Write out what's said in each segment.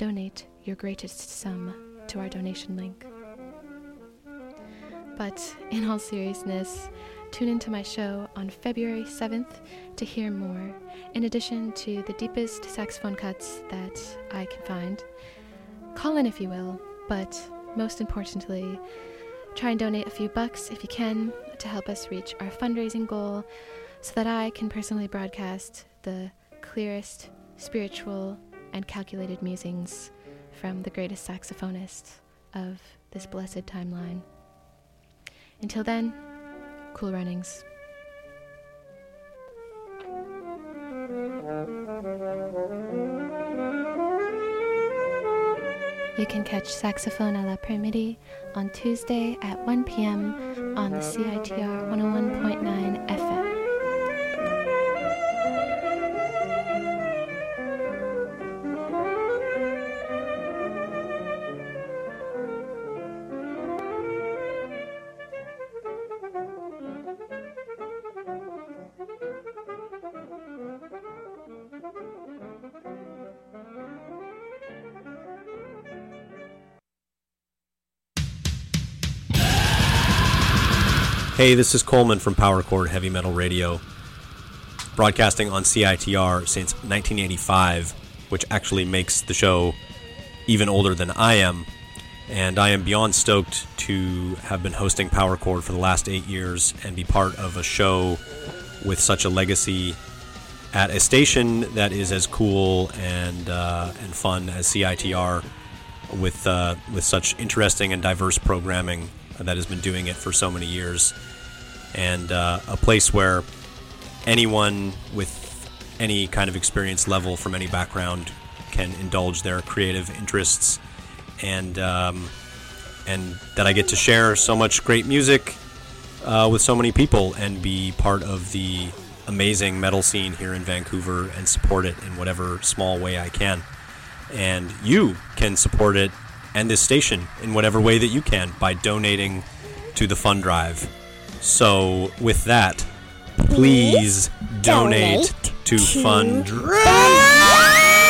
donate your greatest sum to our donation link. But in all seriousness, tune into my show on February 7th to hear more, in addition to the deepest saxophone cuts that I can find. Call in if you will, but most importantly, try and donate a few bucks if you can to help us reach our fundraising goal so that I can personally broadcast the clearest, spiritual, and calculated musings from the greatest saxophonist of this blessed timeline. Until then, cool runnings. You can catch Saxophone à l'après-midi on Tuesday at 1 p.m. on the CITR 101.9 FM. Hey, this is Coleman from Power Chord Heavy Metal Radio, broadcasting on CITR since 1985, which actually makes the show even older than I am. And I am beyond stoked to have been hosting Power Chord for the last 8 years and be part of a show with such a legacy at a station that is as cool and fun as CITR, with such interesting and diverse programming that has been doing it for so many years, and a place where anyone with any kind of experience level from any background can indulge their creative interests, and that I get to share so much great music with so many people and be part of the amazing metal scene here in Vancouver and support it in whatever small way I can. And you can support it and this station in whatever way that you can by donating to the fund drive. So with that, please donate to Fund Drive!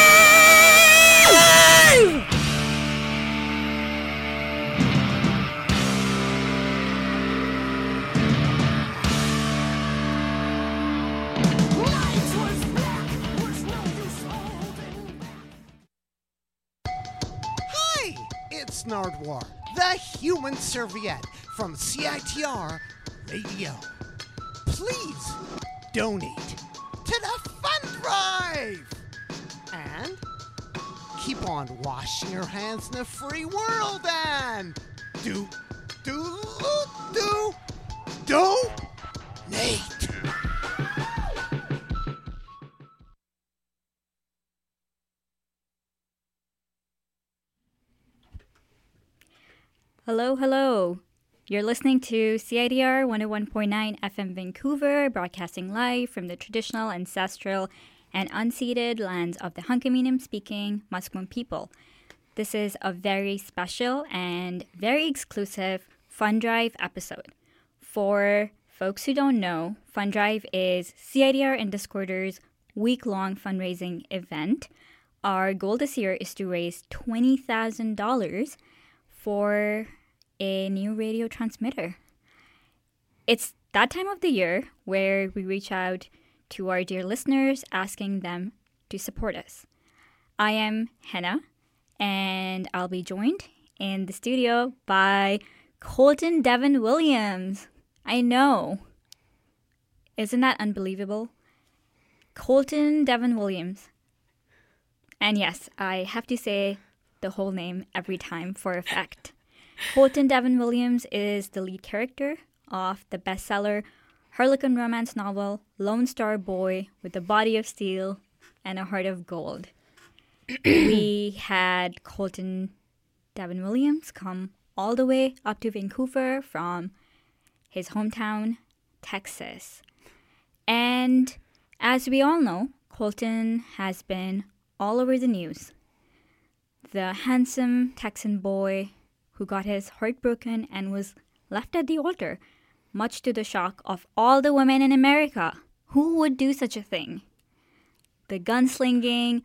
It's Nardwar, the human serviette from CITR Radio. Please donate to the fund drive and keep on washing your hands in the free world and donate. Hello, hello. You're listening to CITR 101.9 FM Vancouver, broadcasting live from the traditional, ancestral, and unceded lands of the Hunkaminam-speaking Musqueam people. This is a very special and very exclusive Fund Drive episode. For folks who don't know, Fund Drive is CITR and Discorder's week-long fundraising event. Our goal this year is to raise $20,000 for a new radio transmitter. It's that time of the year where we reach out to our dear listeners, asking them to support us. I am Henna, and I'll be joined in the studio by Colton Devin Williams. I know. Isn't that unbelievable? Colton Devin Williams. And yes, I have to say the whole name every time for effect. Colton Devin Williams is the lead character of the bestseller Harlequin romance novel Lone Star Boy with a Body of Steel and a Heart of Gold. We had Colton Devin Williams come all the way up to Vancouver from his hometown, Texas. And as we all know, Colton has been all over the news. The handsome Texan boy who got his heart broken and was left at the altar, much to the shock of all the women in America. Who would do such a thing? The gunslinging,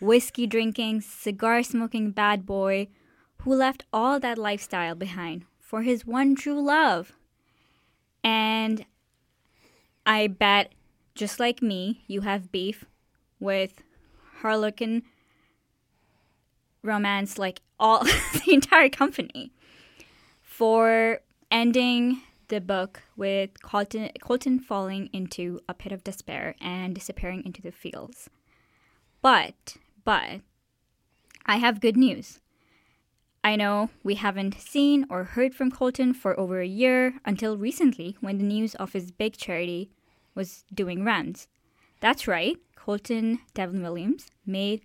whiskey drinking, cigar smoking bad boy who left all that lifestyle behind for his one true love. And I bet, just like me, you have beef with Harlequin Romance, like all the entire company, for ending the book with Colton falling into a pit of despair and disappearing into the fields. But I have good news. I know we haven't seen or heard from Colton for over a year until recently when the news of his big charity was doing rounds. That's right, Colton Devin Williams made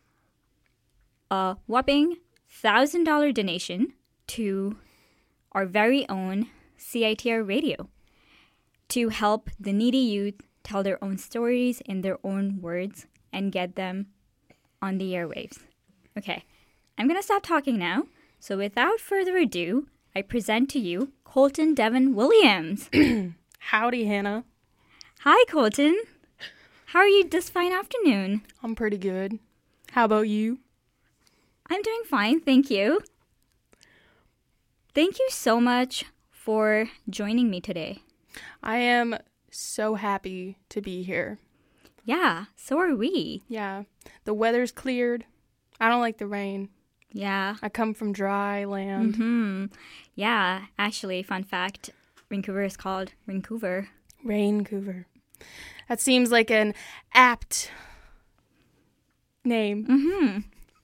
a whopping $1,000 donation to our very own CITR Radio to help the needy youth tell their own stories in their own words and get them on the airwaves. Okay, I'm going to stop talking now. So without further ado, I present to you Colton Devin Williams. Howdy, Hannah. Hi, Colton. How are you this fine afternoon? I'm pretty good. How about you? I'm doing fine, thank you. Thank you so much for joining me today. I am so happy to be here. Yeah, so are we. Yeah, the weather's cleared. I don't like the rain. Yeah. I come from dry land. Mm-hmm. Yeah, actually, fun fact, Vancouver is called Raincouver. Raincouver. That seems like an apt name. Mm-hmm.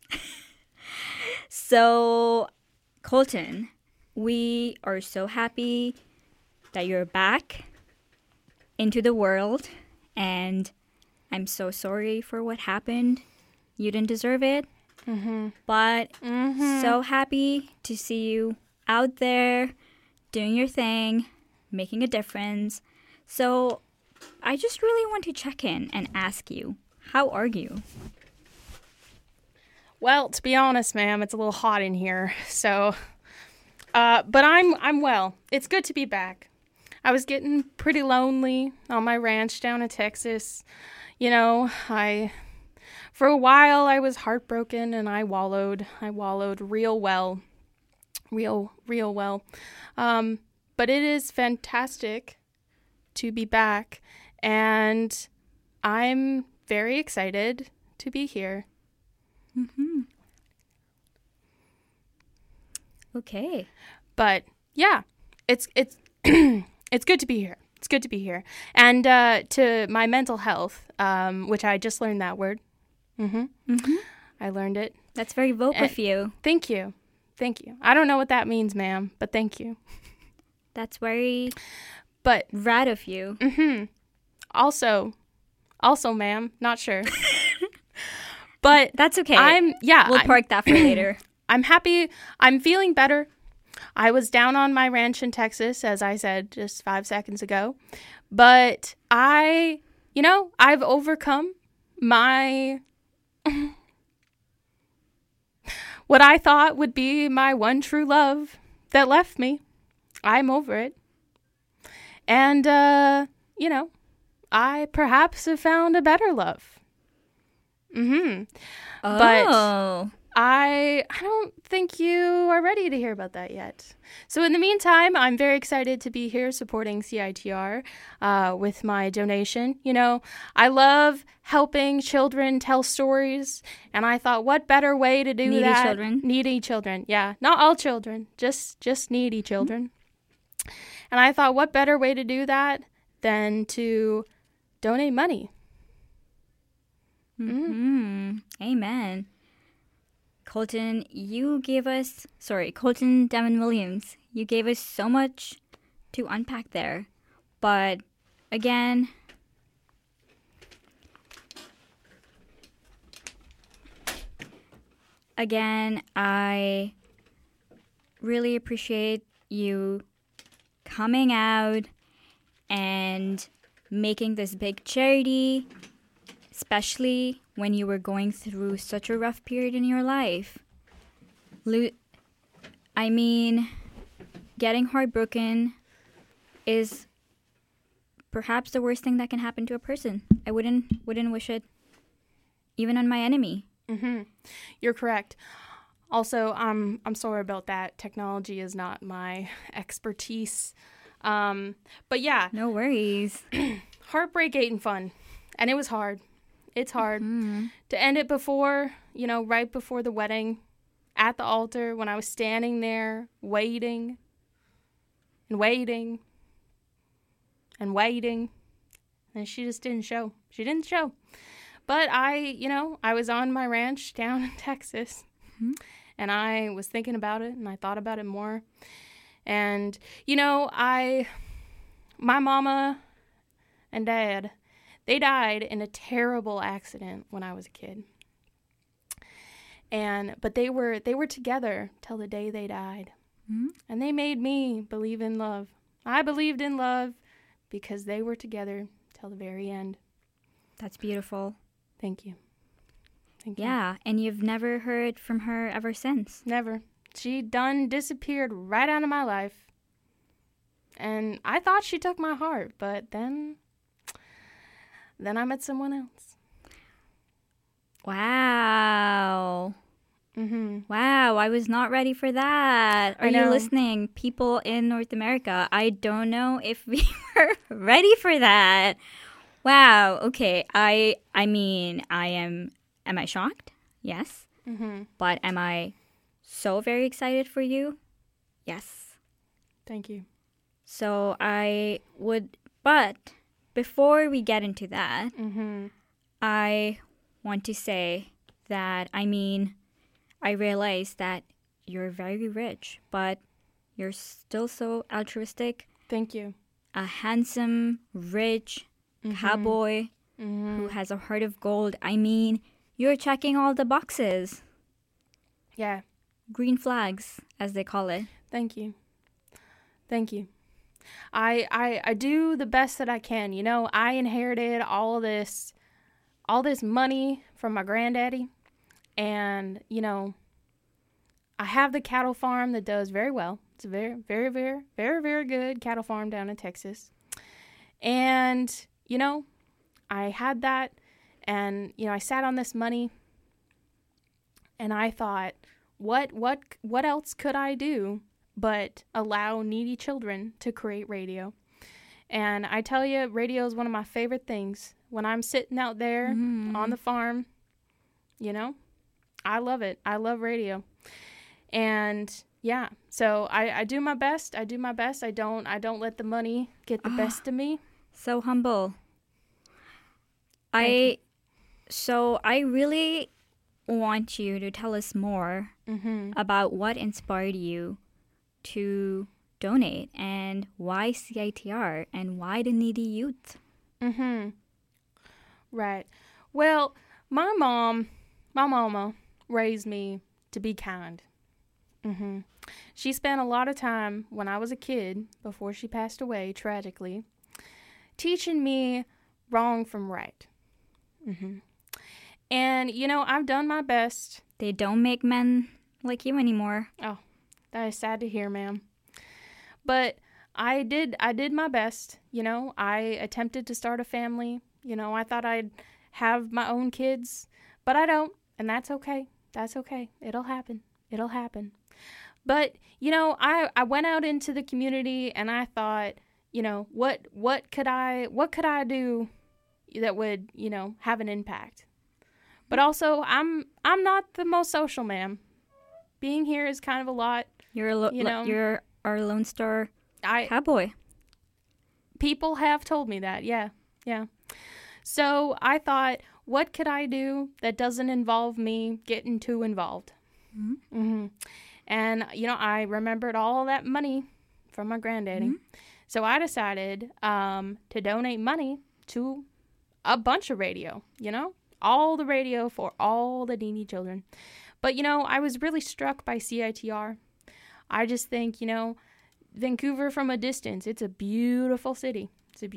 So, Colton, we are so happy that you're back into the world, and I'm so sorry for what happened. You didn't deserve it, but so happy to see you out there doing your thing, making a difference. So I just really want to check in and ask you, how are you? Well, to be honest, ma'am, it's a little hot in here, so... but I'm well. It's good to be back. I was getting pretty lonely on my ranch down in Texas. You know, for a while I was heartbroken and I wallowed real well. Real well. But it is fantastic to be back, and I'm very excited to be here. Mm-hmm. Okay. But yeah, it's it's good to be here. It's good to be here. And to my mental health, which I just learned that word. I learned it. That's very vogue of you. Thank you. I don't know what that means, ma'am, but thank you. That's very but rad of you. Also, ma'am, not sure. But that's okay. We'll park that for later. I'm happy. I'm feeling better. I was down on my ranch in Texas, as I said just 5 seconds ago. But I've overcome my what I thought would be my one true love that left me. I'm over it. And, I perhaps have found a better love. Oh. But I don't think you are ready to hear about that yet. So in the meantime, I'm very excited to be here supporting CITR with my donation. You know, I love helping children tell stories, and I thought, what better way to do that? Needy children. Yeah, not all children, just needy children. And I thought, what better way to do that than to donate money? Amen. Colton Devin Williams, you gave us so much to unpack there. But again, I really appreciate you coming out and making this big charity, especially when you were going through such a rough period in your life. Getting heartbroken is perhaps the worst thing that can happen to a person. I wouldn't wish it even on my enemy. You're correct. Also, I'm sorry about that. Technology is not my expertise. But yeah. No worries. Heartbreak ain't fun. And it was hard. It's hard. To end it before, right before the wedding, at the altar, when I was standing there waiting and waiting and waiting. And she just didn't show. She didn't show. But I was on my ranch down in Texas. And I was thinking about it, and I thought about it more. And, my mama and dad, they died in a terrible accident when I was a kid. But they were together till the day they died. And they made me believe in love. I believed in love because they were together till the very end. That's beautiful. Thank you. Yeah, and you've never heard from her ever since? Never. She done disappeared right out of my life. And I thought she took my heart, but then I met someone else. Wow. Wow, I was not ready for that. Are you listening, people in North America? I don't know if we were ready for that. Wow, okay. I mean, am I shocked? Yes. But am I so very excited for you? Yes. Thank you. So but before we get into that, I want to say that, I realize that you're very rich, but you're still so altruistic. Thank you. A handsome, rich cowboy who has a heart of gold. You're checking all the boxes. Yeah. Green flags, as they call it. Thank you. I do the best that I can. I inherited all this money from my granddaddy. And, I have the cattle farm that does very well. It's a very, very, very, very, very good cattle farm down in Texas. And, I had that. And, I sat on this money. And I thought, what else could I do but allow needy children to create radio? And I tell you, radio is one of my favorite things. When I'm sitting out there on the farm, I love it. I love radio. And yeah, so I do my best. I don't let the money get the best of me. So humble. So I really want you to tell us more about what inspired you to donate and why CITR and why the needy youth. Right. Well, my mama raised me to be kind. She spent a lot of time when I was a kid, before she passed away tragically, teaching me wrong from right. And, I've done my best. They don't make men like you anymore. Oh, that is sad to hear, ma'am. But I did my best. I attempted to start a family. I thought I'd have my own kids, but I don't. And that's okay. That's okay. It'll happen. But, I went out into the community and I thought, what could I do that would, have an impact? But also, I'm not the most social, ma'am. Being here is kind of a lot. You're our Lone Star cowboy. People have told me that, yeah. So I thought, what could I do that doesn't involve me getting too involved? And, I remembered all that money from my granddaddy. So I decided to donate money to a bunch of radio, all the radio for all the needy children. But, I was really struck by CITR. I just think, Vancouver from a distance, it's a beautiful city.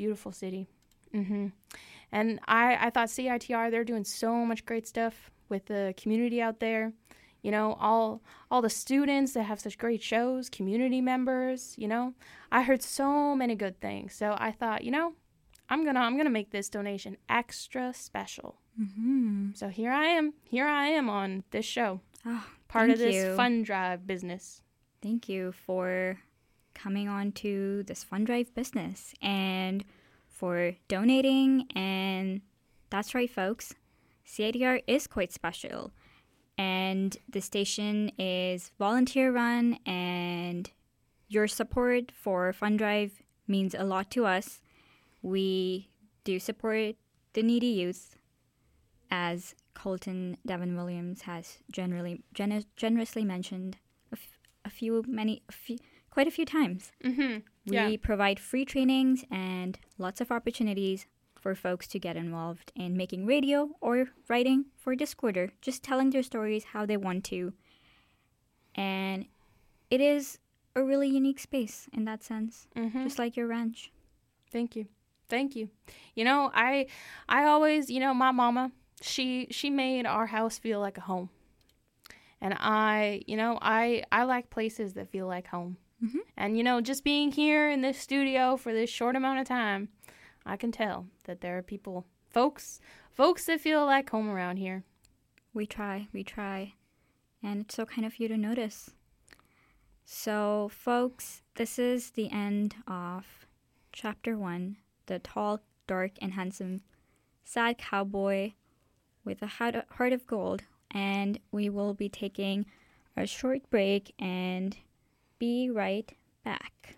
And I thought CITR, they're doing so much great stuff with the community out there. All the students that have such great shows, community members, I heard so many good things. So I thought, I'm gonna make this donation extra special. Mm-hmm. So here I am on this show, part of this fund drive business. Thank you for coming on to this fund drive business and for donating. And that's right, folks, CITR is quite special. And the station is volunteer run, and your support for fund drive means a lot to us. We do support the needy youth, as Colton Devin Williams has generously mentioned quite a few times. Mm-hmm. We provide free trainings and lots of opportunities for folks to get involved in making radio or writing for Discorder, just telling their stories how they want to. And it is a really unique space in that sense, just like your ranch. Thank you. You know, I always, my mama, she made our house feel like a home. And I like places that feel like home. Mm-hmm. And, just being here in this studio for this short amount of time, I can tell that there are folks that feel like home around here. We try. And it's so kind of you to notice. So, folks, this is the end of Chapter 1, The Tall, Dark, and Handsome Sad Cowboy with a Heart of Gold. And we will be taking a short break and be right back.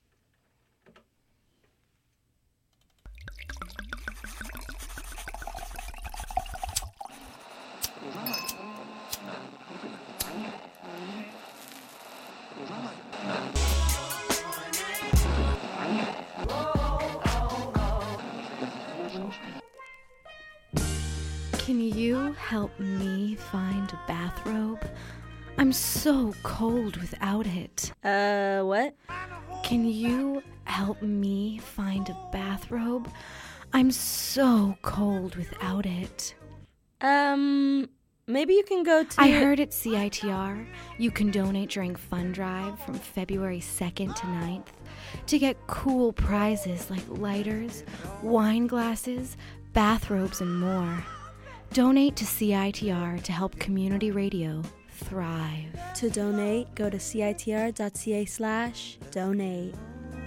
Can you help me find a bathrobe? I'm so cold without it. What? Can you help me find a bathrobe? I'm so cold without it. Maybe you can go to... I heard at CITR you can donate during Fund Drive from February 2nd to 9th to get cool prizes like lighters, wine glasses, bathrobes, and more. Donate to CITR to help community radio thrive. To donate, go to citr.ca/donate.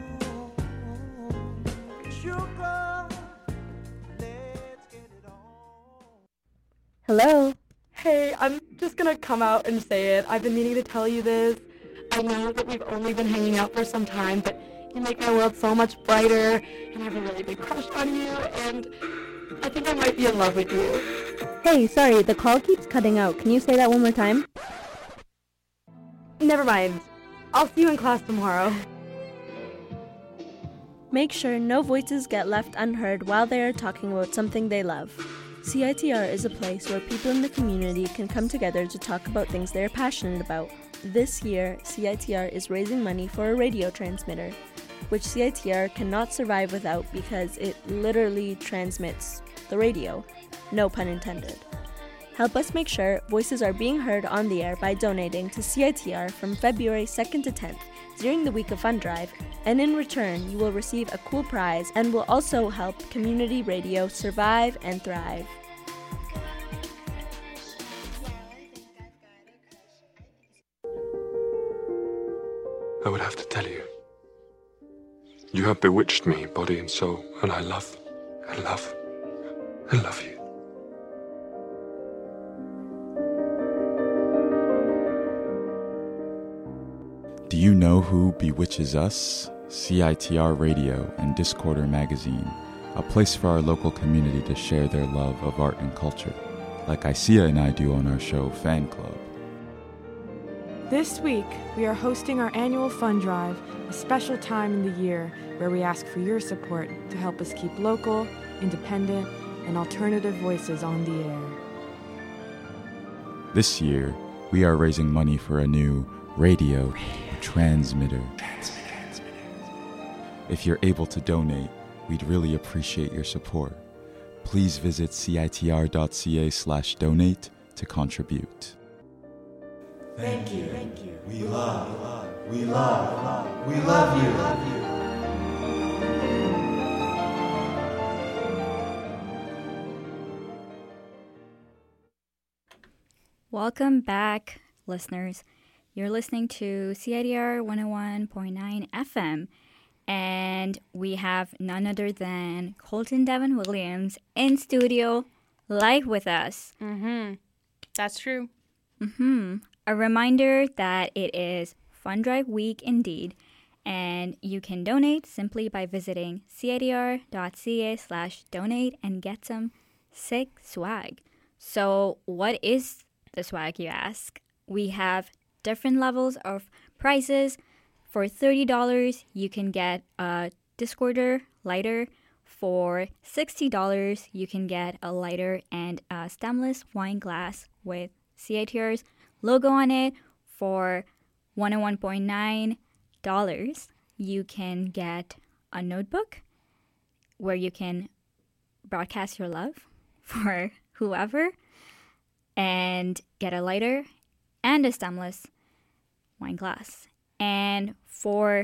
Hello? Hey, I'm just gonna come out and say it. I've been meaning to tell you this. I know that we've only been hanging out for some time, but you make my world so much brighter, and I have a really big crush on you, and I think I might be in love with you. Hey, sorry, the call keeps cutting out. Can you say that one more time? Never mind. I'll see you in class tomorrow. Make sure no voices get left unheard while they are talking about something they love. CITR is a place where people in the community can come together to talk about things they are passionate about. This year, CITR is raising money for a radio transmitter, which CITR cannot survive without because it literally transmits the radio. No pun intended. Help us make sure voices are being heard on the air by donating to CITR from February 2nd to 10th during the week of Fund Drive, and in return you will receive a cool prize and will also help community radio survive and thrive. I would have to tell you. You have bewitched me, body and soul, and I love you. Do you know who bewitches us? CITR Radio and Discorder Magazine, a place for our local community to share their love of art and culture, like Isia and I do on our show Fan Club. This week, we are hosting our annual Fund Drive, a special time in the year where we ask for your support to help us keep local, independent, and alternative voices on the air. This year, we are raising money for a new radio transmitter. If you're able to donate, we'd really appreciate your support. Please visit citr.ca/donate to contribute. Thank you. We love you. Welcome back, listeners. You're listening to CITR 101.9 FM, and we have none other than Colton Devin Williams in studio live with us. That's true. A reminder that it is Fund Drive Week indeed, and you can donate simply by visiting citr.ca/donate and get some sick swag. So what is the swag, you ask? We have different levels of prices. For $30, you can get a Discorder lighter. For $60, you can get a lighter and a stemless wine glass with CITR's logo on it. For $101.9, you can get a notebook where you can broadcast your love for whoever, and get a lighter and a stemless wine glass. And for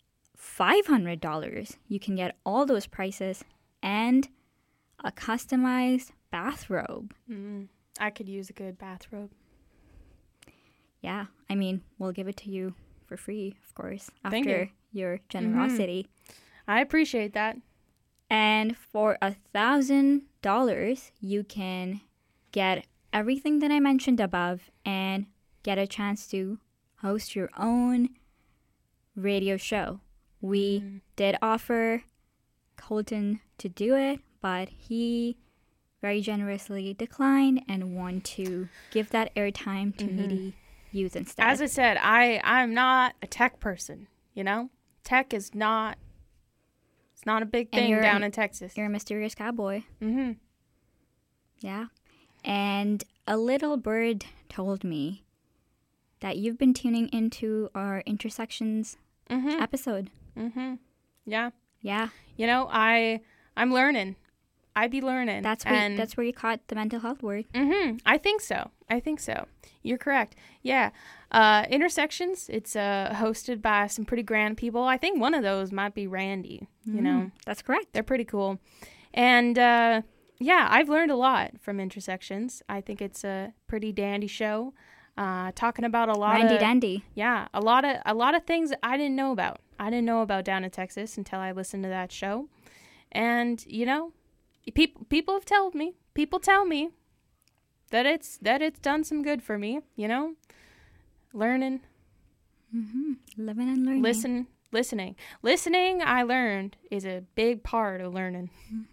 $500, you can get all those prices and a customized bathrobe. I could use a good bathrobe. Yeah, I mean, we'll give it to you for free, of course, Thank after you. your generosity. I appreciate that. And for $1,000, you can get everything that I mentioned above and get a chance to host your own radio show. We did offer Colton to do it, but he very generously declined and wanted to give that airtime to needy youth instead. As I said, I'm not a tech person, you know? Tech is not... It's not a big thing down in Texas. You're a mysterious cowboy. Mm-hmm. Yeah. And a little bird told me that you've been tuning into our Intersections episode. Yeah. Yeah. You know, I'm learning. I be learning. That's where you caught the mental health word. I think so. You're correct. Yeah. Intersections, it's hosted by some pretty grand people. I think one of those might be Randy, you know. That's correct. They're pretty cool. And yeah, I've learned a lot from Intersections. I think it's a pretty dandy show. Talking about a lot Randy of dandy. Yeah, a lot of things I didn't know about. I didn't know about down in Texas until I listened to that show. And, you know, people have told me. People tell me that it's done some good for me, you know? Learning. Living and learning. Listening, I learned, is a big part of learning.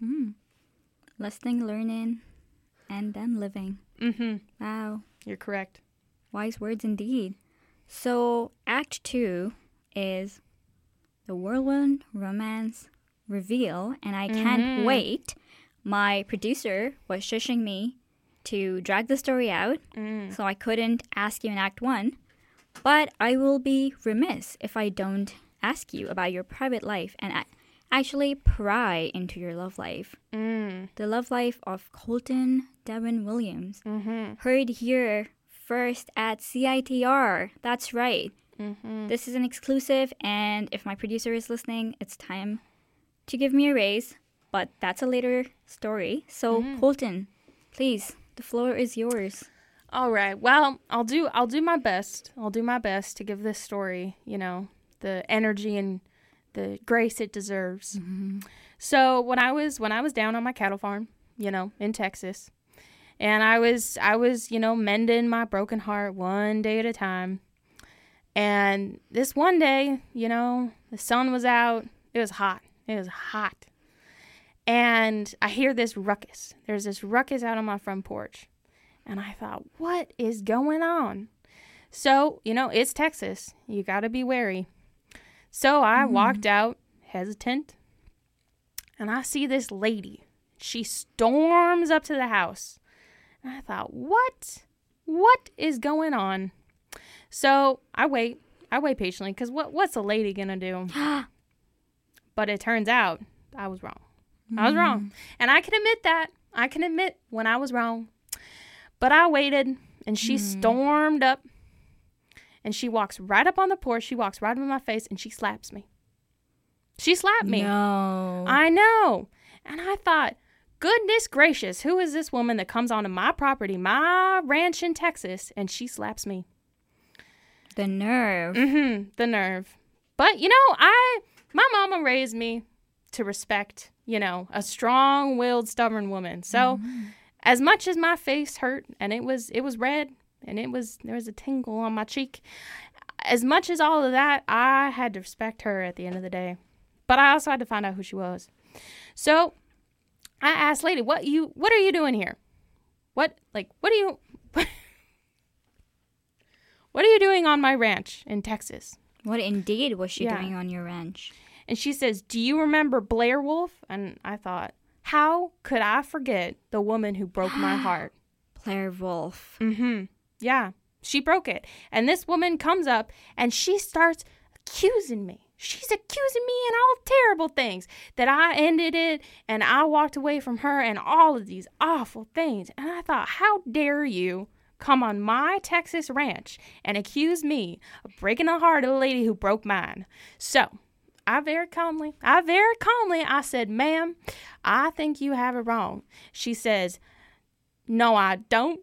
Listening, learning, and then living. Wow. You're correct. Wise words indeed. So, Act 2 is the whirlwind romance reveal, and I can't wait. My producer was shushing me to drag the story out, so I couldn't ask you in Act 1. But I will be remiss if I don't ask you about your private life and actually pry into your love life. The love life of Colton Devin Williams. Heard here first at CITR. That's right. This is an exclusive, and if my producer is listening, it's time to give me a raise. But that's a later story. So, Colton, please, the floor is yours. All right. Well, I'll do my best. I'll do my best to give this story, you know, the energy and the grace it deserves. So when I was down on my cattle farm, you know, in Texas, and I was, you know, mending my broken heart one day at a time. And this one day, you know, the sun was out. It was hot. And I hear this ruckus. There's this ruckus out on my front porch. And I thought, what is going on? So, you know, it's Texas. You got to be wary. So I walked out, hesitant, and I see this lady. She storms up to the house. And I thought, what? What is going on? So I wait patiently, because what's a lady going to do? But it turns out I was wrong. I was wrong. And I can admit that. I can admit when I was wrong. But I waited, and she stormed up, and she walks right up on the porch. She walks right up in my face, and she slaps me. She slapped me. No. I know. And I thought, goodness gracious, who is this woman that comes onto my property, my ranch in Texas, and she slaps me? The nerve. The nerve. But, my mama raised me to respect, a strong-willed, stubborn woman. So as much as my face hurt and it was red and there was a tingle on my cheek, as much as all of that, I had to respect her at the end of the day. But I also had to find out who she was. So I asked, lady, what are you doing here? What are you doing on my ranch in Texas? What indeed was she doing on your ranch? And she says, do you remember Blair Wolf? And I thought, how could I forget the woman who broke my heart? Blair Wolf. Yeah, she broke it. And this woman comes up and she starts accusing me. She's accusing me in all terrible things, that I ended it and I walked away from her and all of these awful things. And I thought, how dare you come on my Texas ranch and accuse me of breaking the heart of a lady who broke mine? So I very calmly, I said, ma'am, I think you have it wrong. She says, no, I don't.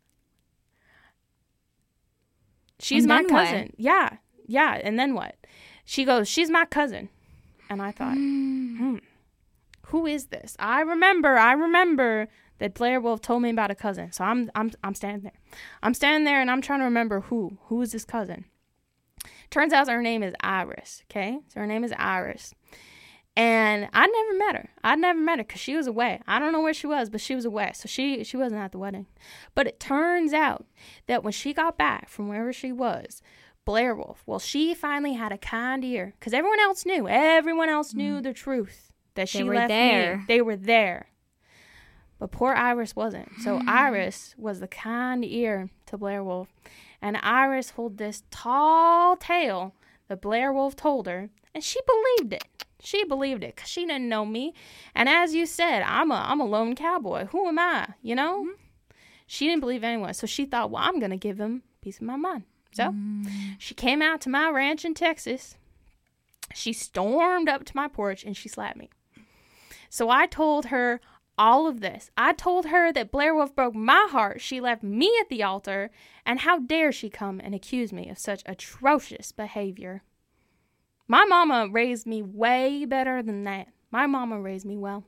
She's my cousin. What? Yeah. And then what? She goes, she's my cousin. And I thought, who is this? I remember that Blair Wolf told me about a cousin. So I'm standing there. I'm standing there and I'm trying to remember who is this cousin. Turns out her name is Iris. Okay. So her name is Iris. And I never met her because she was away. I don't know where she was, but she was away. So she wasn't at the wedding. But it turns out that when she got back from wherever she was, Blair Wolf, well, she finally had a kind ear because everyone else knew the truth that she left me. They were there. But poor Iris wasn't. So Iris was the kind ear to Blair Wolf. And Iris told this tall tale that Blair Wolf told her, and she believed it. She believed it because she didn't know me. And as you said, I'm a lone cowboy. Who am I? She didn't believe anyone. So she thought, well, I'm going to give him a piece of my mind. So she came out to my ranch in Texas. She stormed up to my porch and she slapped me. So I told her all of this. I told her that Blair Wolf broke my heart. She left me at the altar. And how dare she come and accuse me of such atrocious behavior? My mama raised me way better than that. My mama raised me well.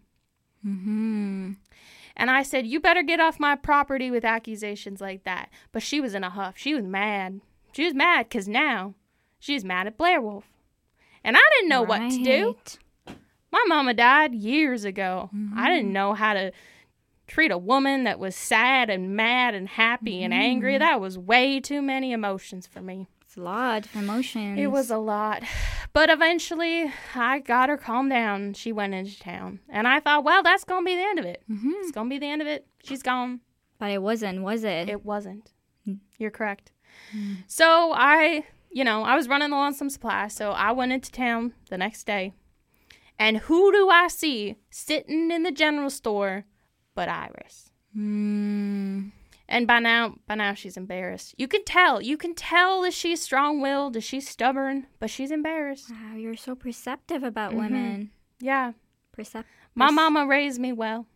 And I said, you better get off my property with accusations like that. But she was in a huff. She was mad. She was mad because now she's mad at Blair Wolf. And I didn't know what to do. My mama died years ago. I didn't know how to treat a woman that was sad and mad and happy and angry. That was way too many emotions for me. It's a lot of emotions. It was a lot. But eventually, I got her calmed down. She went into town. And I thought, well, that's going to be the end of it. It's going to be the end of it. She's gone. But it wasn't, was it? It wasn't. You're correct. So I was running low on some supplies. So I went into town the next day. And who do I see sitting in the general store but Iris? And by now she's embarrassed. You can tell that she's strong-willed, that she's stubborn, but she's embarrassed. Wow, you're so perceptive about women. Yeah. My mama raised me well.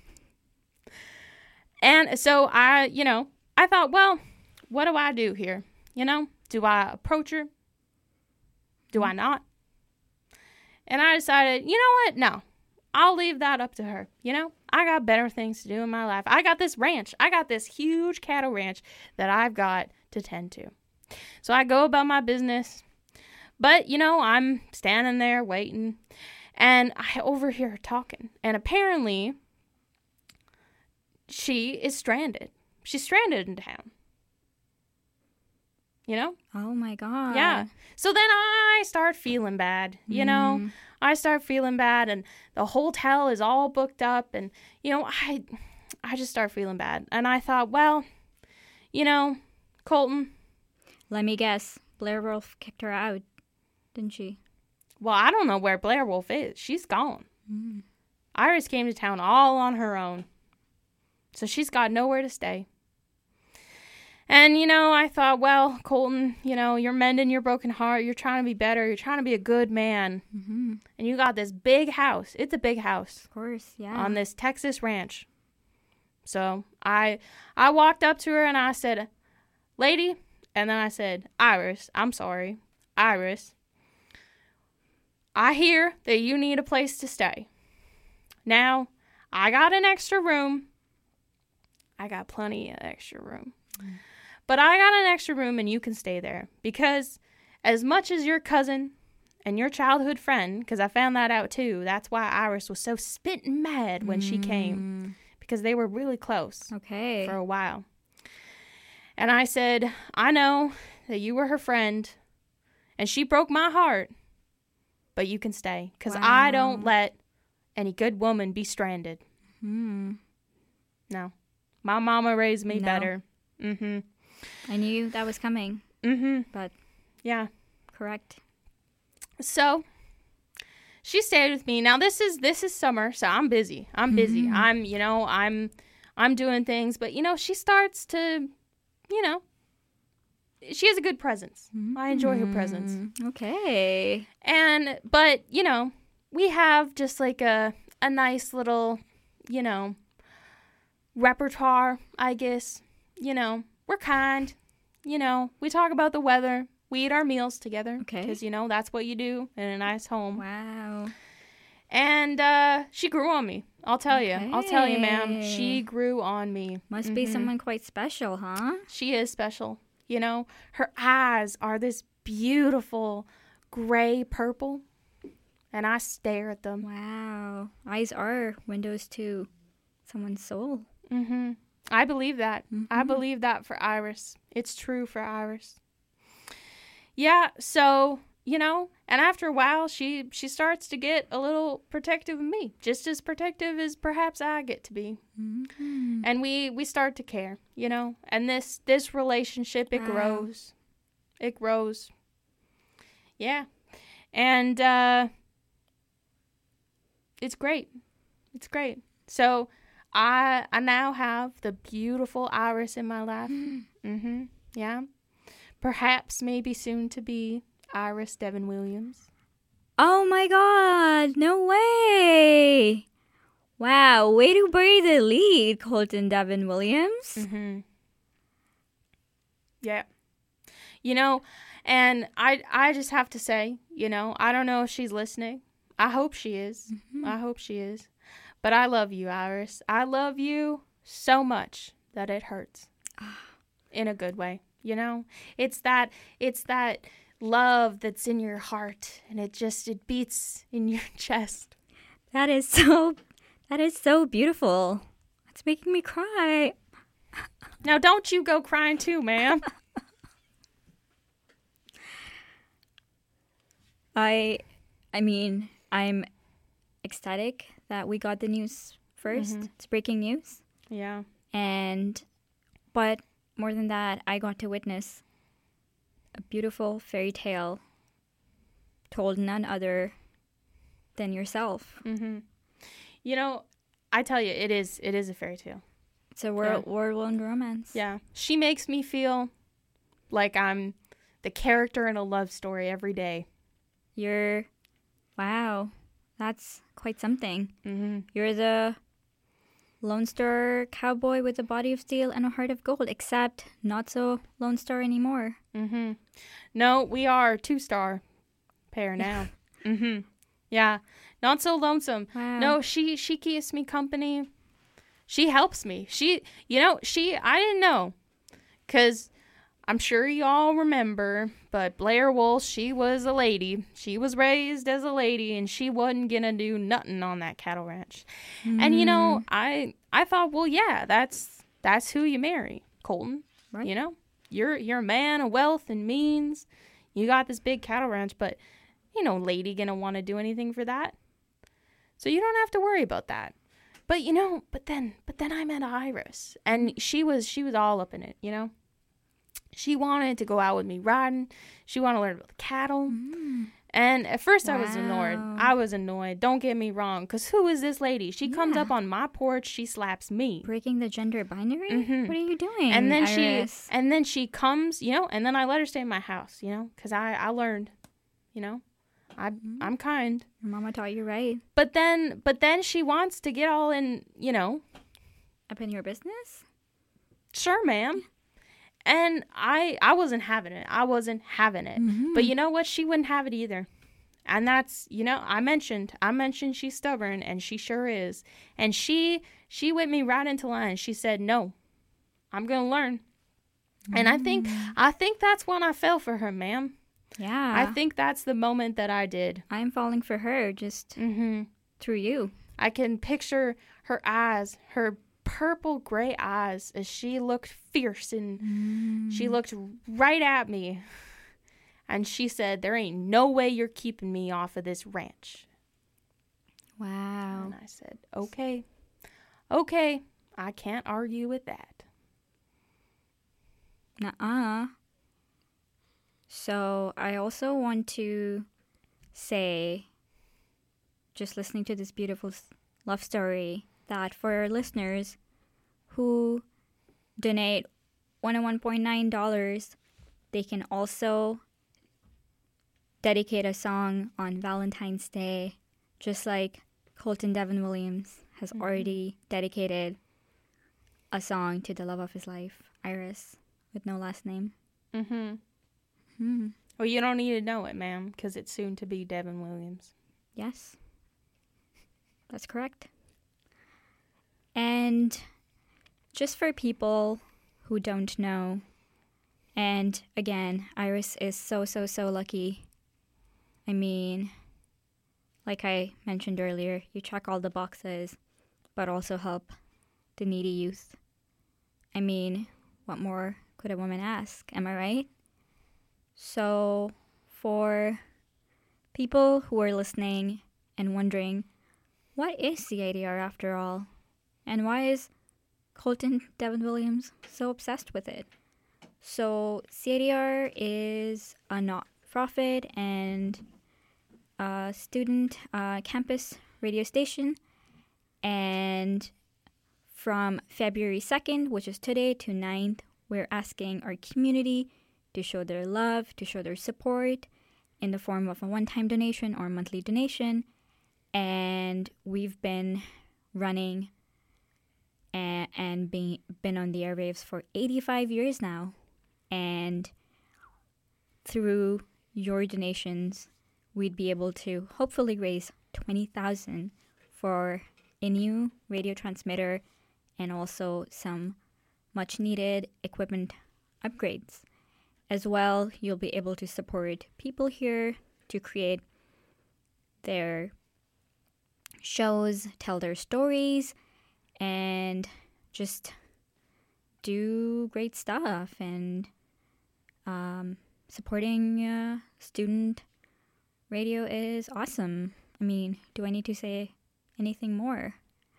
And so I thought, well, what do I do here? Do I approach her? Do I not? And I decided, you know what? No, I'll leave that up to her. I got better things to do in my life. I got this ranch. I got this huge cattle ranch that I've got to tend to. So I go about my business. But, I'm standing there waiting. And I overhear her talking. And apparently, she is stranded. She's stranded in town. Oh, my God. Yeah. So then I start feeling bad, I start feeling bad, and the hotel is all booked up, and, I just start feeling bad. And I thought, well, Colton. Let me guess. Blair Wolf kicked her out, didn't she? Well, I don't know where Blair Wolf is. She's gone. Iris came to town all on her own. So she's got nowhere to stay. And, I thought, well, Colton, you're mending your broken heart. You're trying to be better. You're trying to be a good man. Mm-hmm. And you got this big house. It's a big house. Of course, yeah. On this Texas ranch. So I walked up to her and I said, lady, and then I said, Iris, I'm sorry, Iris, I hear that you need a place to stay. Now, I got an extra room. I got plenty of extra room. But I got an extra room and you can stay there. Because as much as your cousin and your childhood friend, because I found that out too, that's why Iris was so spitting mad when she came. Because they were really close. Okay. For a while. And I said, I know that you were her friend. And she broke my heart. But you can stay. Because I don't let any good woman be stranded. No. My mama raised me better. Mm-hmm. I knew that was coming. Mm-hmm. But yeah. Correct. So she stayed with me. Now this is summer, so I'm busy. I'm doing things, but she starts to, she has a good presence. I enjoy her presence. Okay. But we have just like a nice little, repertoire, I guess. We're kind. We talk about the weather. We eat our meals together. Okay. Because, that's what you do in a nice home. Wow. And she grew on me. I'll tell you. I'll tell you, ma'am. She grew on me. Must be someone quite special, huh? She is special. Her eyes are this beautiful gray purple. And I stare at them. Wow. Eyes are windows to someone's soul. Mm-hmm. I believe that. I believe that for Iris. It's true for Iris. Yeah, so, and after a while, she starts to get a little protective of me. Just as protective as perhaps I get to be. Mm-hmm. And we start to care, And this relationship, it grows. It grows. Yeah. And it's great. It's great. So I now have the beautiful Iris in my life. Mm-hmm. Yeah. Perhaps maybe soon to be Iris Devin Williams. Oh my God. No way. Wow. Way to bury the lead, Colton Devin Williams. Mm-hmm. Yeah. And I just have to say, I don't know if she's listening. I hope she is. Mm-hmm. I hope she is. But I love you, Iris. I love you so much that it hurts. In a good way, It's that love that's in your heart and it beats in your chest. That is so beautiful. It's making me cry. Now don't you go crying too, ma'am. I mean, I'm ecstatic that we got the news first. Mm-hmm. It's breaking news. Yeah. But more than that, I got to witness a beautiful fairy tale told none other than yourself. Mm-hmm. I tell you, it is a fairy tale. It's a whirlwind romance. Yeah. She makes me feel like I'm the character in a love story every day. Wow. That's quite something. Mm-hmm. You're the Lone Star cowboy with a body of steel and a heart of gold, except not so Lone Star anymore. Mm-hmm. No, we are 2-star pair now. Mm-hmm. Yeah. Not so lonesome. Wow. No, she keeps me company. She helps me. I didn't know. Because I'm sure you all remember, but Blair Wolf, she was a lady. She was raised as a lady, and she wasn't gonna do nothing on that cattle ranch. Mm. And, I thought, well, yeah, that's who you marry, Colton. Right. You're a man of wealth and means. You got this big cattle ranch, but lady gonna want to do anything for that. So you don't have to worry about that. But, but then I met Iris, and she was all up in it, She wanted to go out with me riding. She wanted to learn about the cattle. And at first I was annoyed. Don't get me wrong. Because who is this lady? She comes up on my porch. She slaps me. Breaking the gender binary? Mm-hmm. What are you doing, And then Iris? she comes, and then I let her stay in my house, because I learned, I'm kind. Your mama taught you right. But then she wants to get all in, Up in your business? Sure, ma'am. And I wasn't having it. Mm-hmm. But you know what? She wouldn't have it either. And that's, I mentioned she's stubborn, and she sure is. And she whipped me right into line. She said, "No, I'm going to learn." Mm-hmm. And I think that's when I fell for her, ma'am. Yeah. I think that's the moment that I did. I'm falling for her just through you. I can picture her eyes, her purple gray eyes, as she looked fierce, and she looked right at me, and she said, "There ain't no way you're keeping me off of this ranch." Wow. And I said, okay, I can't argue with that. Nuh-uh. So I also want to say, just listening to this beautiful love story, that for our listeners who donate $101.9, they can also dedicate a song on Valentine's Day, just like Colton Devin Williams has already dedicated a song to the love of his life, Iris, with no last name. Well, you don't need to know it, ma'am, because it's soon to be Devin Williams. Yes, that's correct. And just for people who don't know, and again, Iris is so lucky. I mean, like I mentioned earlier, you check all the boxes, but also help the needy youth. I mean, what more could a woman ask? Am I right? So, for people who are listening and wondering, what is CITR after all? And why is Colton Devin Williams so obsessed with it? So, CITR is a not-for-profit and student campus radio station. And from February 2nd, which is today, to 9th, we're asking our community to show their love, to show their support in the form of a one-time donation or monthly donation. And we've been running and been on the airwaves for 85 years now. And through your donations, we'd be able to hopefully raise $20,000 for a new radio transmitter and also some much-needed equipment upgrades. As well, you'll be able to support people here to create their shows, tell their stories, and just do great stuff. And supporting student radio is awesome. I mean, do I need to say anything more?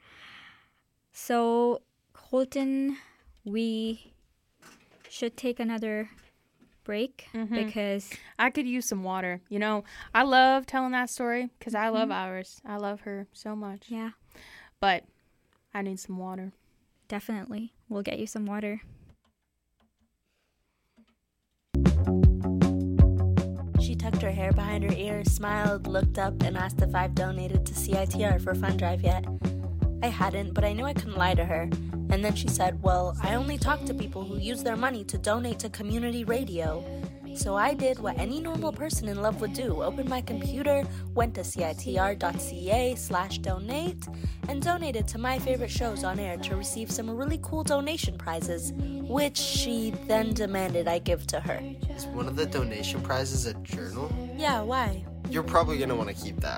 So, Colton, we should take another break because I could use some water. I love telling that story because I love Iris. I love her so much. Yeah. But I need some water. Definitely. We'll get you some water. She tucked her hair behind her ears, smiled, looked up, and asked if I've donated to CITR for Fund Drive yet. I hadn't, but I knew I couldn't lie to her. And then she said, well, I only talk to people who use their money to donate to community radio. So I did what any normal person in love would do, opened my computer, went to citr.ca/donate, and donated to my favorite shows on air to receive some really cool donation prizes, which she then demanded I give to her. Is one of the donation prizes a journal? Yeah, why? You're probably going to want to keep that.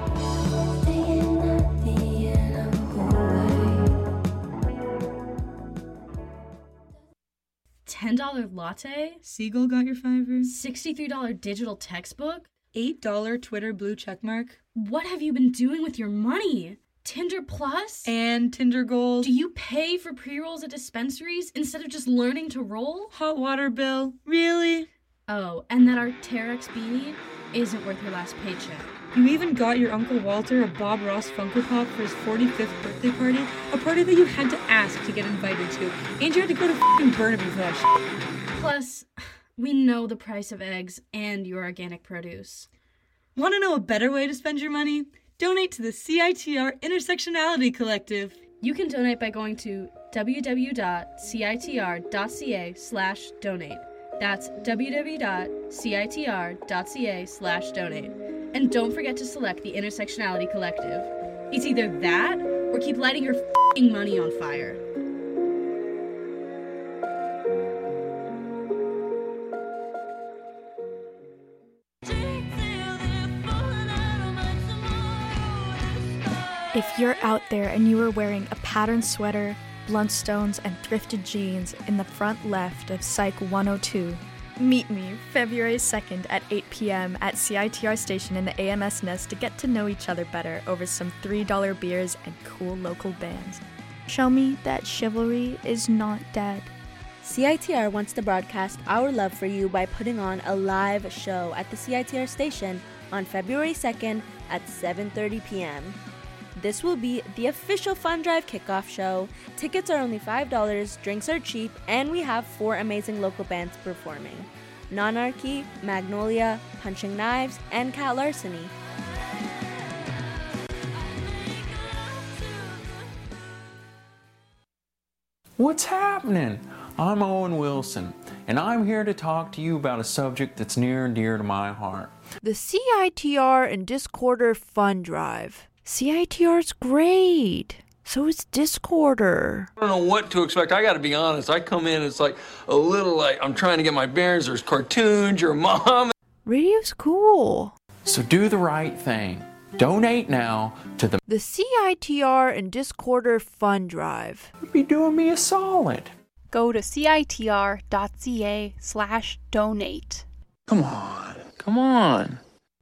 $10 latte? Siegel got your $5. $63 digital textbook? $8 Twitter blue checkmark. What have you been doing with your money? Tinder Plus? And Tinder Gold. Do you pay for pre-rolls at dispensaries instead of just learning to roll? Hot water bill. Really? Oh, and that Arc'teryx beanie? isn't worth your last paycheck. You even got your Uncle Walter a Bob Ross Funko Pop for his 45th birthday party, a party that you had to ask to get invited to, and you had to go to f***ing Burnaby for that shit. Plus, we know the price of eggs and your organic produce. Want to know a better way to spend your money? Donate to the CITR Intersectionality Collective. You can donate by going to www.citr.ca/donate. That's www.citr.ca/donate. And don't forget to select the Intersectionality Collective. It's either that or keep lighting your f***ing money on fire. If you're out there and you are wearing a patterned sweater, Bluntstones, and thrifted jeans in the front left of Psych 102, meet me February 2nd at 8 p.m. at CITR Station in the AMS Nest to get to know each other better over some $3 beers and cool local bands. Show me that chivalry is not dead. CITR wants to broadcast our love for you by putting on a live show at the CITR Station on February 2nd at 7:30 p.m. This will be the official Fun Drive kickoff show. Tickets are only $5, drinks are cheap, and we have 4 amazing local bands performing: Nonarchy, Magnolia, Punching Knives, and Cat Larceny. What's happening? I'm Owen Wilson, and I'm here to talk to you about a subject that's near and dear to my heart. The CITR and Discorder Fun Drive. CITR's great. So is Discorder. I don't know what to expect. I gotta be honest. I come in, it's like a little like I'm trying to get my bearings. There's cartoons, your mom. Radio's cool. So do the right thing. Donate now to the CITR and Discorder Fun Drive. You'd be doing me a solid. Go to citr.ca/donate. Come on.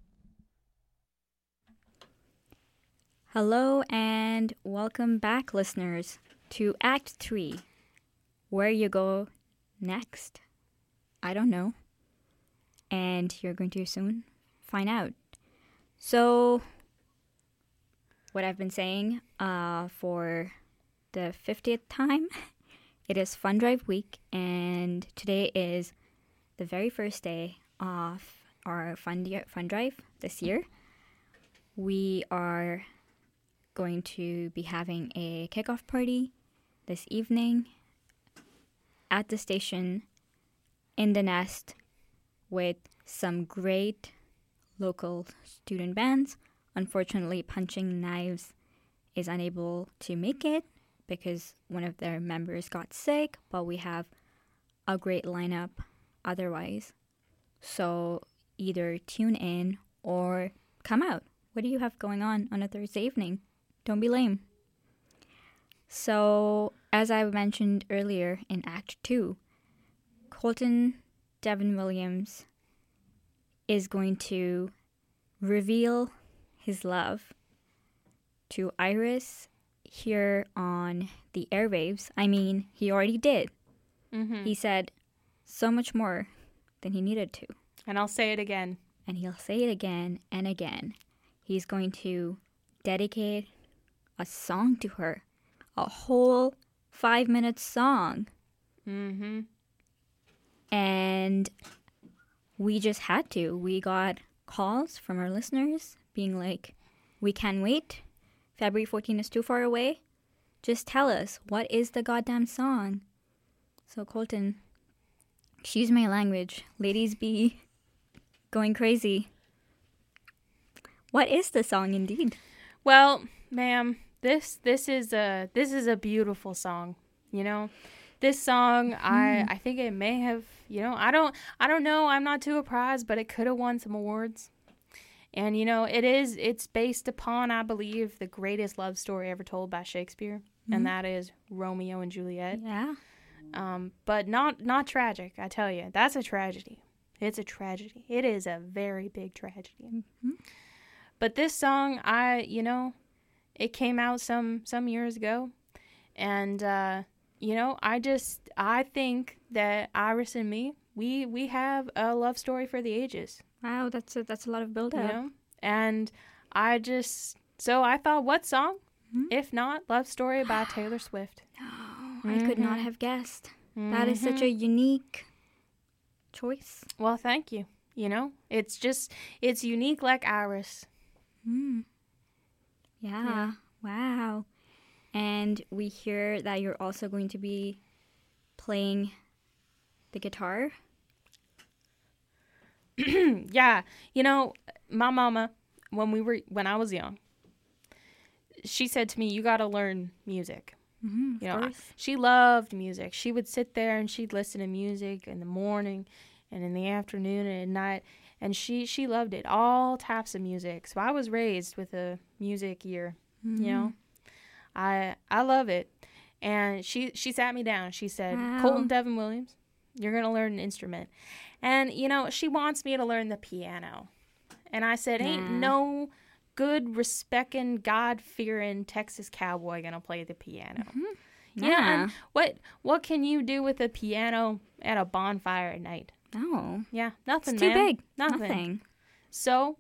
Hello and welcome back, listeners, to Act 3. Where you go next, I don't know. And you're going to soon find out. So, what I've been saying for the 50th time, it is Fun Drive Week, and today is the very first day of our Fun Drive this year. We are going to be having a kickoff party this evening at the station in the Nest with some great local student bands. Unfortunately, Punching Knives is unable to make it because one of their members got sick, but we have a great lineup otherwise. So either tune in or come out. What do you have going on a Thursday evening? Don't be lame. So, as I mentioned earlier in Act 2, Colton Devin Williams is going to reveal his love to Iris here on the airwaves. I mean, he already did. Mm-hmm. He said so much more than he needed to. And I'll say it again. And he'll say it again and again. He's going to dedicate a song to her. A whole 5-minute song. Mm-hmm. And we just had to. We got calls from our listeners being like, we can't wait. February 14th is too far away. Just tell us, what is the goddamn song? So Colton, excuse my language, ladies be going crazy. What is the song indeed? Well, ma'am, this is a beautiful song, you know. This song, I think it may have, you know, I don't know, I'm not too apprised, but it could have won some awards. And, you know, it's based upon, I believe, the greatest love story ever told by Shakespeare, and that is Romeo and Juliet. Yeah. But not tragic, I tell you. That's a tragedy. It's a tragedy. It is a very big tragedy. Mm-hmm. But this song, it came out some years ago, and you know, I think that Iris and me, we have a love story for the ages. Wow, that's a lot of build up. You know? And I thought, what song? If not Love Story by Taylor Swift. I could not have guessed. That is such a unique choice. Well, thank you. You know, it's unique like Iris. Yeah. Wow. And we hear that you're also going to be playing the guitar. Yeah. You know, my mama, when I was young, she said to me, you got to learn music. You know, she loved music. She would sit there and she'd listen to music in the morning and in the afternoon and at night. And she loved it, all types of music. So I was raised with a music ear, you know. I love it. And she sat me down. She said, Colton Devin Williams, you're going to learn an instrument. And, you know, she wants me to learn the piano. And I said, ain't no good, respecting, God-fearing Texas cowboy going to play the piano. You know, and what can you do with a piano at a bonfire at night? No. Yeah, nothing, It's too man. big. Nothing. So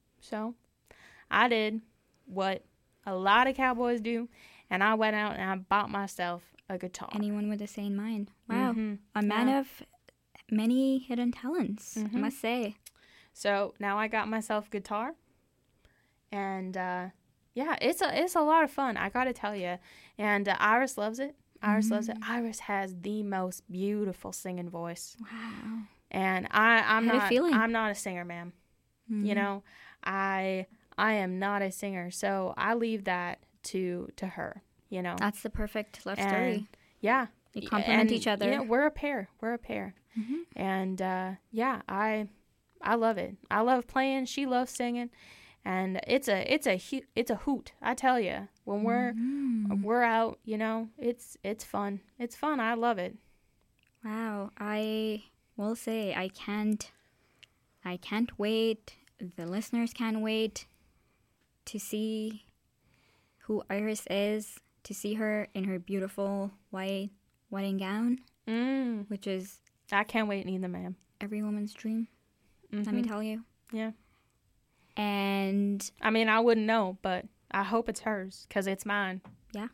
I did what a lot of cowboys do, and I went out and I bought myself a guitar. Anyone with a sane mind. Wow. A man of many hidden talents, I must say. So now I got myself a guitar, and yeah, it's a lot of fun, I gotta tell you. And Iris loves it. Iris loves it. Iris has the most beautiful singing voice. Wow. And I'm not a singer, ma'am. You know, I am not a singer, so I leave that to her. You know, that's the perfect love story. Yeah, you complement each other. Yeah, we're a pair. And yeah, I love it. I love playing. She loves singing, and it's a hoot. I tell you, when we're out, you know, it's fun. It's fun. I love it. Wow, I will say I can't wait. The listeners can't wait to see who Iris is, to see her in her beautiful white wedding gown, which is... I can't wait either, ma'am. Every woman's dream, let me tell you. Yeah. And... I mean, I wouldn't know, but I hope it's hers, because it's mine. Yeah.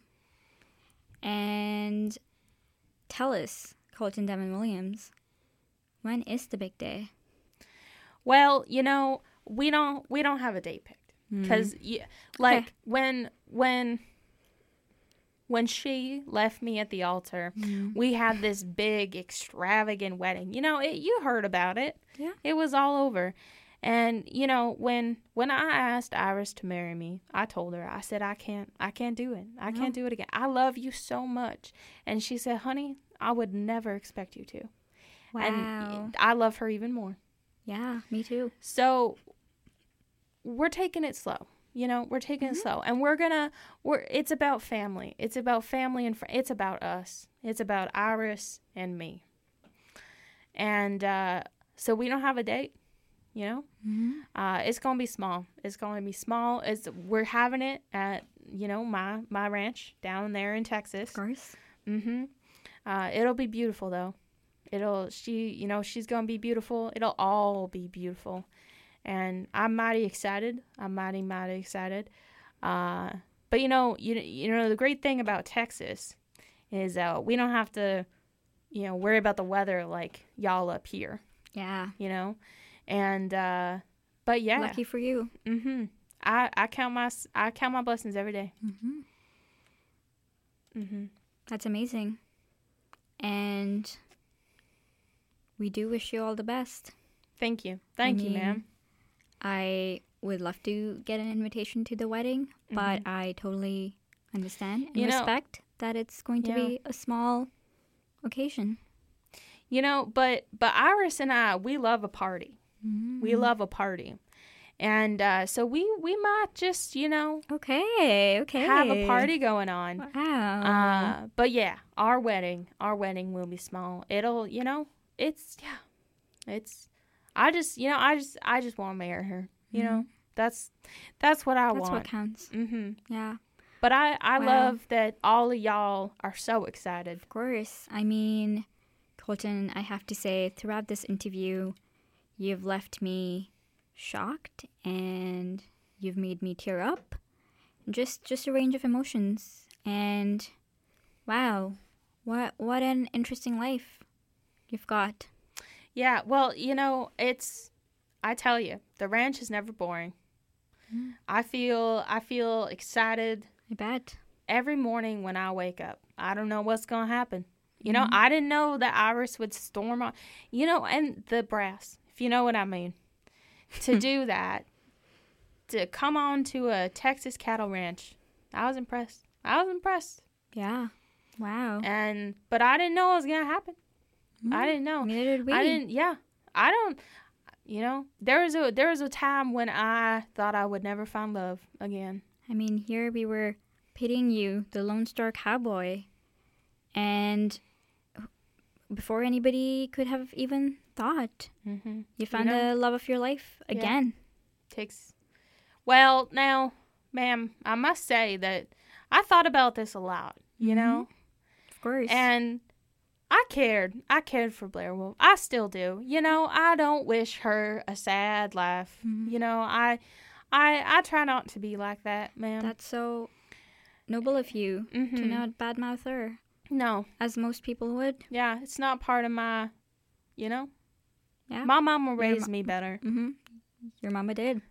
And tell us, Colton Devin Williams, when is the big day? Well, you know, we don't have a date picked. Because, when she left me at the altar, we had this big, extravagant wedding. You know, you heard about it. Yeah. It was all over. And, you know, when I asked Iris to marry me, I told her, I said, I can't do it. I can't do it again. I love you so much. And she said, honey, I would never expect you to. Wow. And I love her even more. Yeah, me too. So we're taking it slow. You know, we're taking it slow, and it's about family. It's about family and it's about us. It's about Iris and me. And so we don't have a date, you know. It's gonna be small. We're having it at, you know, my ranch down there in Texas. Of course. It'll be beautiful though. She's gonna be beautiful. It'll all be beautiful. And I'm mighty excited. I'm mighty excited. But you know, the great thing about Texas is we don't have to, you know, worry about the weather like y'all up here. Yeah. You know, and but yeah. Lucky for you. I count my blessings every day. That's amazing. And we do wish you all the best. Thank you. Thank you, ma'am. I would love to get an invitation to the wedding, but I totally understand and respect that it's going to be a small occasion. You know, but Iris and I, we love a party. We love a party. And so we might just, you know, okay, have a party going on. Wow. But yeah, our wedding will be small. It'll, you know, I just want to marry her. You know, that's what I want. That's what counts. Yeah. But I love that all of y'all are so excited. Of course. I mean, Colton, I have to say, throughout this interview, you've left me shocked and you've made me tear up. Just a range of emotions. And wow, what an interesting life you've got. Yeah, well, I tell you, the ranch is never boring. I feel excited. I bet. Every morning when I wake up. I don't know what's going to happen. I didn't know that Iris would storm on, and the brass, if you know what I mean. To do that, to come on to a Texas cattle ranch, I was impressed. Yeah. Wow. But I didn't know it was going to happen. I didn't know. Neither did we. I don't, there was a time when I thought I would never find love again. I mean, here we were pitting you, the Lone Star Cowboy, and before anybody could have even thought, you found the love of your life again. Well, now, ma'am, I must say that I thought about this a lot, Of course. And I cared for Blair Wolf. I still do. I don't wish her a sad life. I try not to be like that, ma'am. That's so noble of you to not badmouth her. No. As most people would. Yeah, it's not part of my, Yeah. My mama raised me better. Your mama did.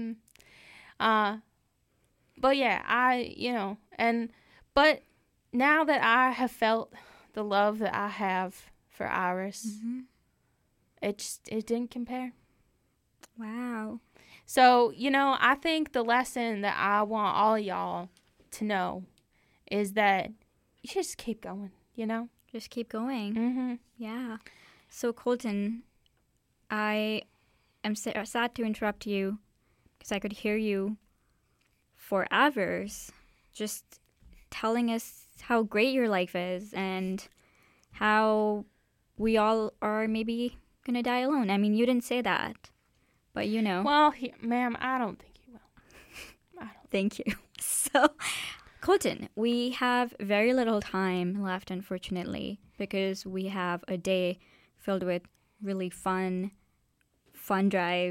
But yeah, but now that I have felt the love that I have for Iris, it didn't compare. Wow. So, I think the lesson that I want all y'all to know is that you just keep going, Just keep going. Yeah. So, Colton, I am sad to interrupt you because I could hear you for hours just telling us how great your life is and how we all are maybe going to die alone. I mean, you didn't say that, but Well, ma'am, I don't think you will. Thank you. So, Colton, we have very little time left, unfortunately, because we have a day filled with really fun drive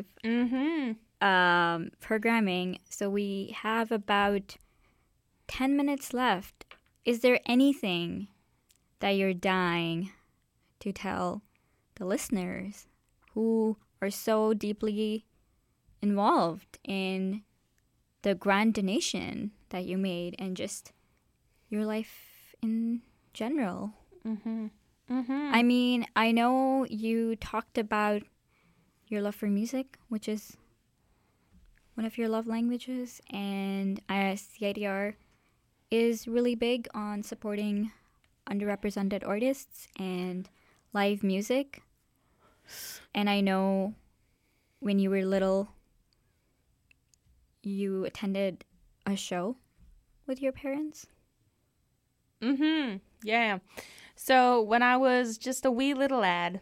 programming. So we have about 10 minutes left. Is there anything that you're dying to tell the listeners who are so deeply involved in the grand donation that you made and just your life in general? I mean, I know you talked about your love for music, which is one of your love languages, and CITR is really big on supporting underrepresented artists and live music. And I know when you were little, you attended a show with your parents. Yeah. So when I was just a wee little lad,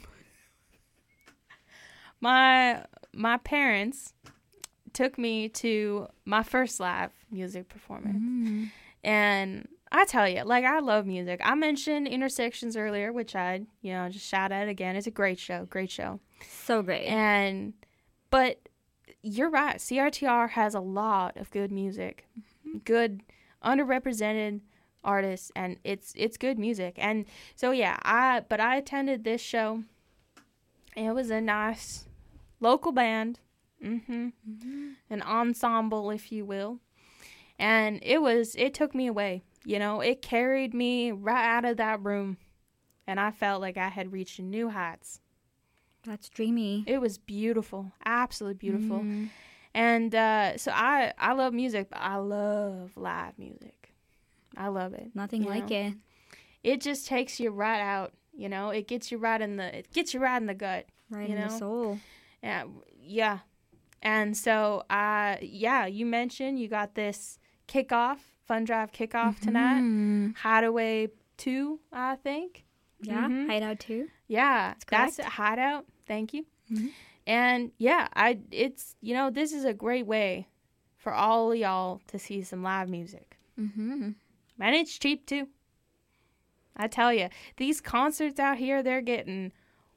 my parents took me to my first live music performance. And I tell you, I love music. I mentioned Intersections earlier, which I, just shout out again. It's a great show. So great. But you're right. CRTR has a lot of good music, good underrepresented artists, and it's good music. And so yeah, I attended this show. It was a nice local band, an ensemble, if you will, and it took me away. It carried me right out of that room, and I felt like I had reached new heights. That's dreamy. It was beautiful, absolutely beautiful. And so I love music, but I love live music. I love it. Nothing like it. It just takes you right out. It gets you right in the gut. Right in the soul. Yeah. And so you mentioned you got this fun drive kickoff tonight. Hideaway 2, I think. Yeah, Hideout 2. Yeah, that's a Hideout. Thank you. And yeah, this is a great way for all of y'all to see some live music. And it's cheap too. I tell you, these concerts out here, they're getting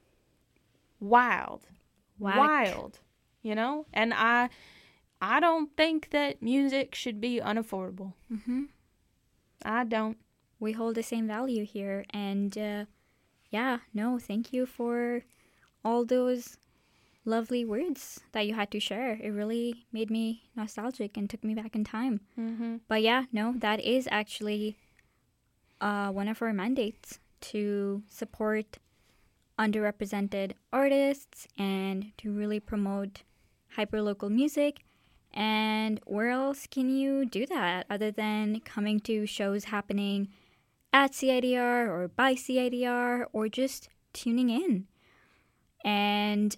wild. Wild. You know? And I don't think that music should be unaffordable. Mm-hmm. I don't. We hold the same value here. And, thank you for all those lovely words that you had to share. It really made me nostalgic and took me back in time. Mm-hmm. But that is actually one of our mandates, to support underrepresented artists and to really promote hyperlocal music. And where else can you do that other than coming to shows happening at CITR or by CITR, or just tuning in? And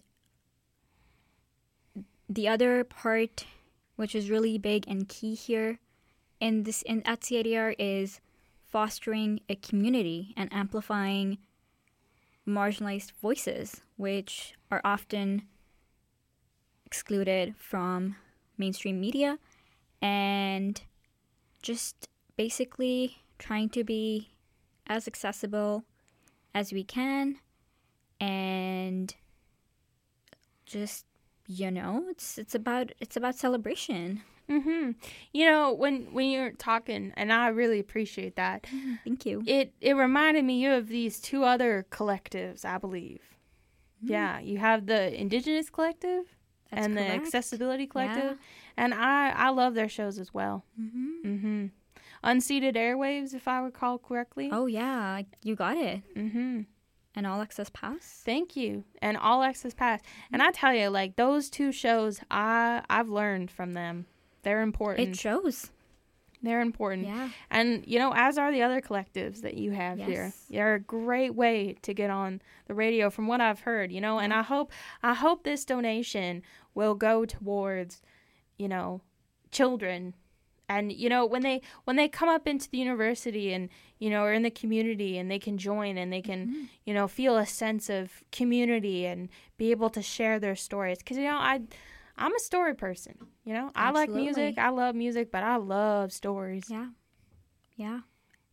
the other part, which is really big and key here at CITR, is fostering a community and amplifying marginalized voices, which are often excluded from mainstream media, and just basically trying to be as accessible as we can, and just, it's about celebration. Mm-hmm. You know, when you're talking, and I really appreciate that. Thank you. It reminded me of these two other collectives, I believe. Mm-hmm. Yeah, you have the Indigenous Collective. That's and correct. The Accessibility Collective. Yeah. And I love their shows as well. Mm-hmm. Mm-hmm. Unceded Airwaves, if I recall correctly. Oh, yeah. You got it. Mm-hmm. And All Access Pass. Thank you. And All Access Pass. Mm-hmm. And I tell you, like, those two shows, I've learned from them. They're important. It shows. They're important. Yeah. And, as are the other collectives that you have here. They're a great way to get on the radio from what I've heard, and I hope this donation will go towards, children. And, when they come up into the university and, or in the community, and they can join and they can, feel a sense of community and be able to share their stories. Because, I'm a story person, I like music, I love music, but I love stories. Yeah.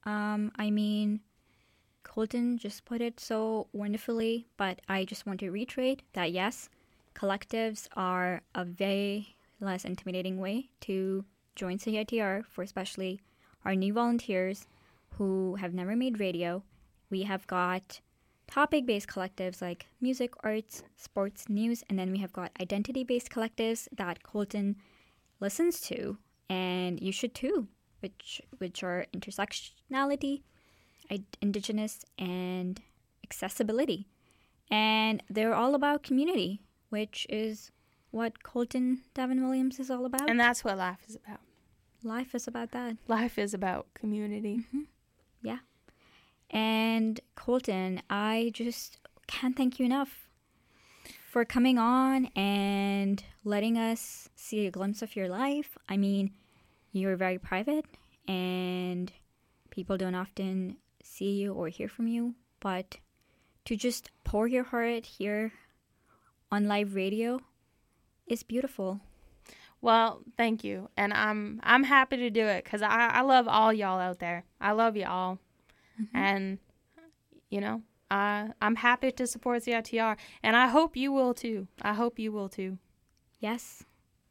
Colton just put it so wonderfully, but I just want to reiterate that yes, collectives are a very less intimidating way to join CITR for especially our new volunteers who have never made radio. We have got topic-based collectives like music, arts, sports, news, and then we have got identity-based collectives that Colton listens to, and you should too, which are intersectionality, Indigenous, and accessibility. And they're all about community, which is what Colton Devin Williams is all about. And that's what life is about. Life is about that. Life is about community. Mm-hmm. Yeah. And Colton, I just can't thank you enough for coming on and letting us see a glimpse of your life. You're very private and people don't often see you or hear from you, but to just pour your heart here on live radio is beautiful. Well, thank you. And I'm happy to do it because I love all y'all out there. I love y'all. Mm-hmm. And, I'm happy to support CITR. And I hope you will, too. Yes.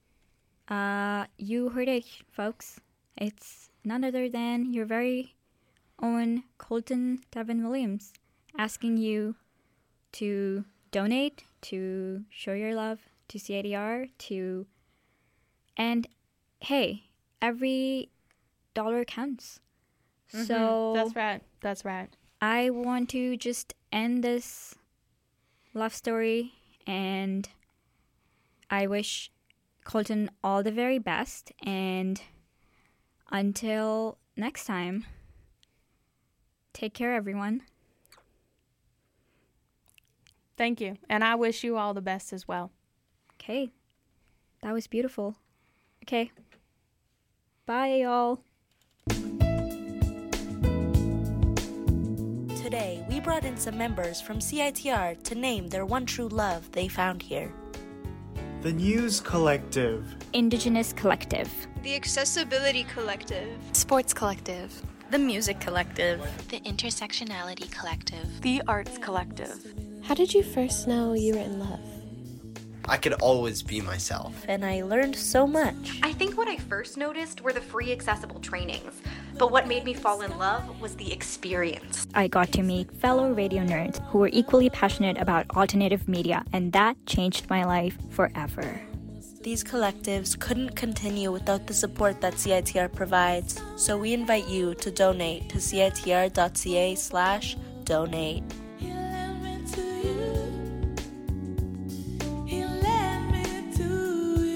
You heard it, folks. It's none other than your very own Colton Devin Williams asking you to donate, to show your love to CITR, and, hey, every dollar counts. Mm-hmm. So That's right. I want to just end this love story, and I wish Colton all the very best. And until next time, take care, everyone. Thank you. And I wish you all the best as well. Okay. That was beautiful. Okay. Bye, y'all. Today, we brought in some members from CITR to name their one true love they found here. The News Collective. Indigenous Collective. The Accessibility Collective. Sports Collective. The Music Collective. The Intersectionality Collective. The Arts Collective. How did you first know you were in love? I could always be myself. And I learned so much. I think what I first noticed were the free accessible trainings, but what made me fall in love was the experience. I got to meet fellow radio nerds who were equally passionate about alternative media, and that changed my life forever. These collectives couldn't continue without the support that CITR provides, so we invite you to donate to citr.ca/donate.